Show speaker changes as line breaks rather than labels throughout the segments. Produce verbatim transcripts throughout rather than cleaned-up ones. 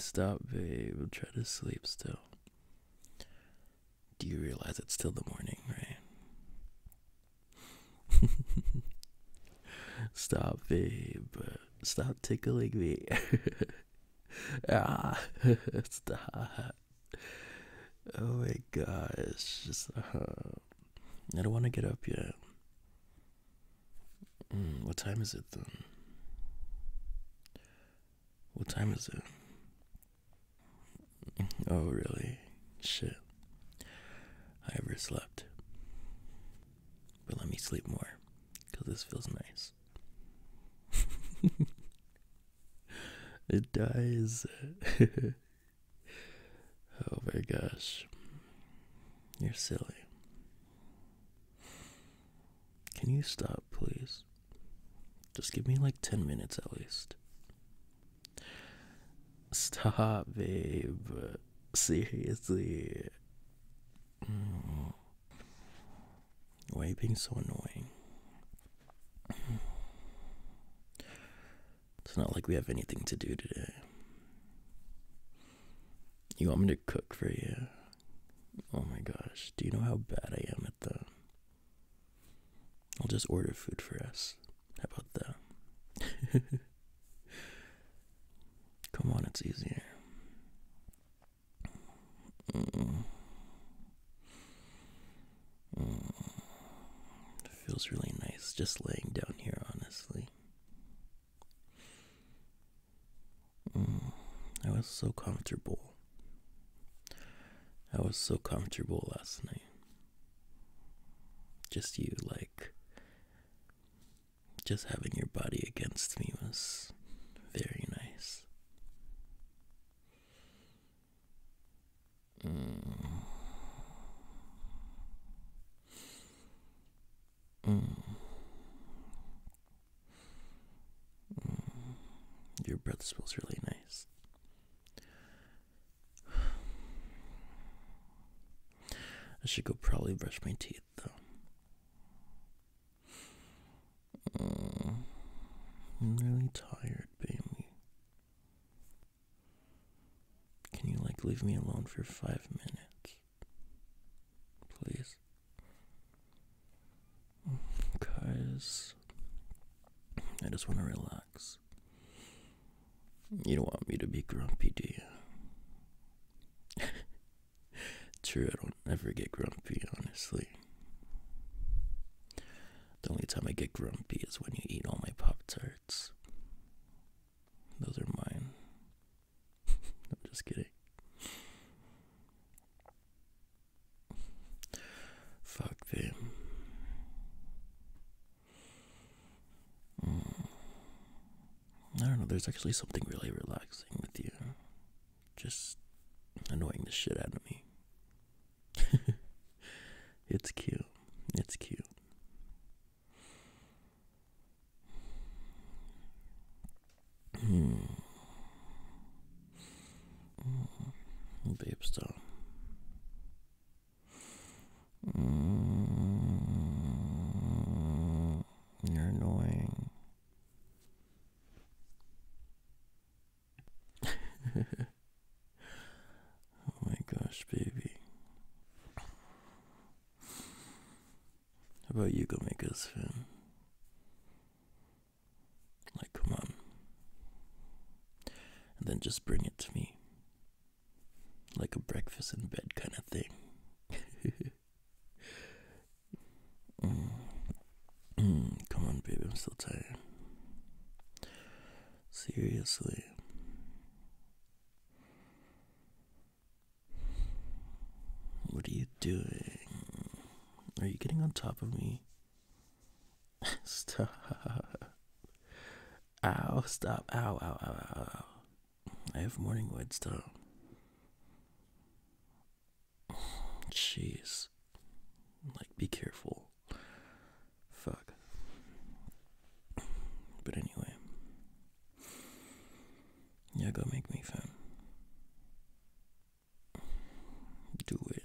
Stop, babe. I'm trying to sleep still. Do you realize it's still the morning, right? Stop, babe. Stop tickling me. Ah, stop. Oh my gosh. Just, uh, I don't want to get up yet. Mm, what time is it then? What time is it? Oh, really? Shit. I overslept. But let me sleep more, because this feels nice. It does. Oh my gosh. You're silly. Can you stop, please? Just give me like ten minutes at least. Stop, babe. Seriously. Mm. Why are you being so annoying? It's not like we have anything to do today. You want me to cook for you? Oh my gosh, do you know how bad I am at that? I'll just order food for us. How about that? Come on, it's easier. Mm. Mm. It feels really nice just laying down here, honestly. Mm. I was so comfortable. I was so comfortable last night. Just you, like, just having your body against me was very nice. Mm. Mm. Mm. Your breath smells really nice. I should go probably brush my teeth though. Mm. I'm really tired, baby. Can you like leave me alone for five minutes? Please? Guys, I just want to relax. You don't want me to be grumpy, do you? True, I don't ever get grumpy, honestly. The only time I get grumpy is when you eat all my Pop-Tarts. Those are mine. I'm just kidding. Fuck, babe. Mm. I don't know, there's actually something really relaxing with you. Just annoying the shit out of me. It's cute. It's cute. Hmm. Mm. Babe, stop. Mm. You're annoying. Oh my gosh, baby. How about you go make us fin? Like, come on. And then just bring it to me. Like a breakfast in bed kind of thing. mm. Mm. Come on, baby, I'm still tired. Seriously. What are you doing? Are you getting on top of me? Stop. Ow, stop. Ow, ow, ow, ow, ow. I have morning wood, stop. Jeez. Like, be careful. Fuck. But anyway. Yeah, go make me fun. Do it.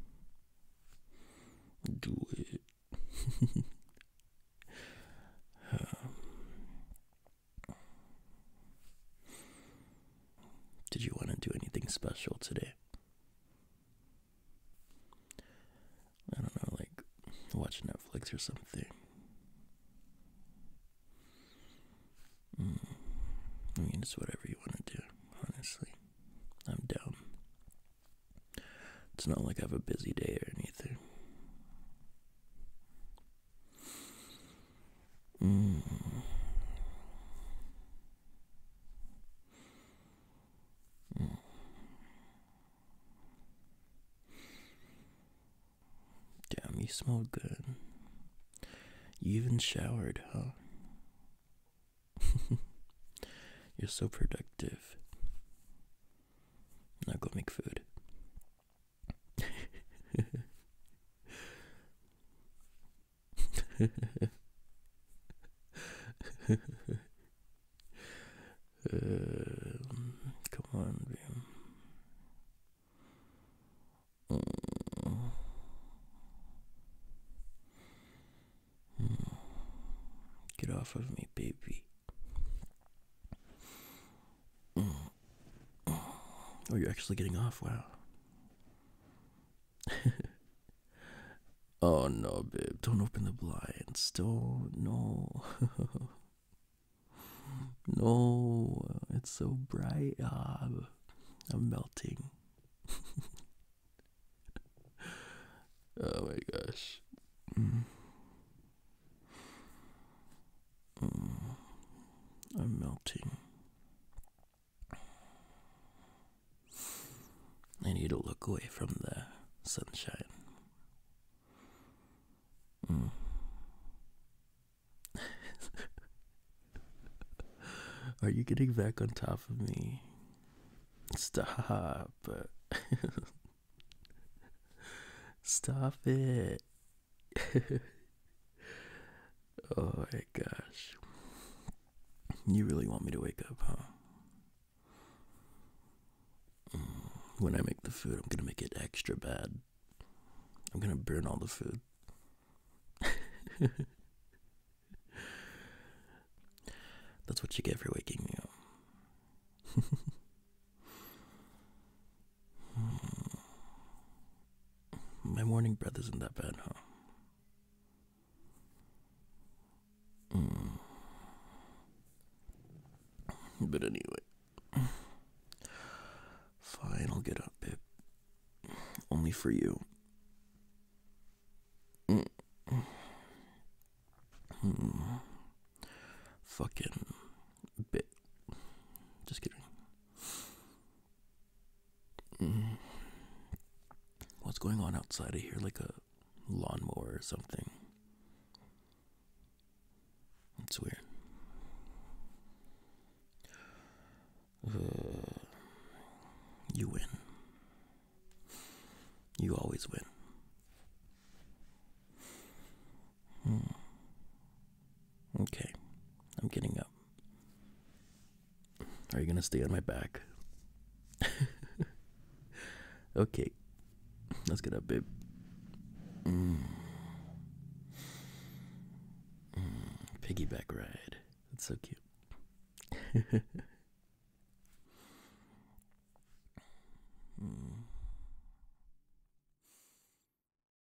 Do it. Did Did you want to do anything special today? I don't know, like watch Netflix or something. Mm. I mean, it's whatever you want to do, honestly. I'm down. It's not like I have a busy day or anything. Mm. Mm. Damn, you smell good. You even showered, huh? You're so productive. Now go make food. um, come on, man. Mm. Mm. Get off of me, baby. Mm. Oh, you're actually getting off, wow. Oh no, babe, don't open the blinds. Don't, no. No, it's so bright. Ah, I'm melting. Oh my gosh. Mm. Mm. I'm melting. I need to look away from the sunshine. Mm. Are you getting back on top of me? Stop. Stop it. Oh my gosh. You really want me to wake up, huh? Mm. When I make the food, I'm gonna make it extra bad. I'm gonna burn all the food. That's what you get for waking me up. My morning breath isn't that bad, huh? Mm. But anyway, fine, I'll get up, babe. Only for you. Mm. Mm. Fucking bit. Just kidding. Mm. What's going on outside? I hear like a lawnmower or something. It's weird. Uh, you win. You always win. Hmm. Okay, I'm getting up. Are you gonna stay on my back? Okay, let's get up, babe. Mm. Mm. Piggyback ride. That's so cute.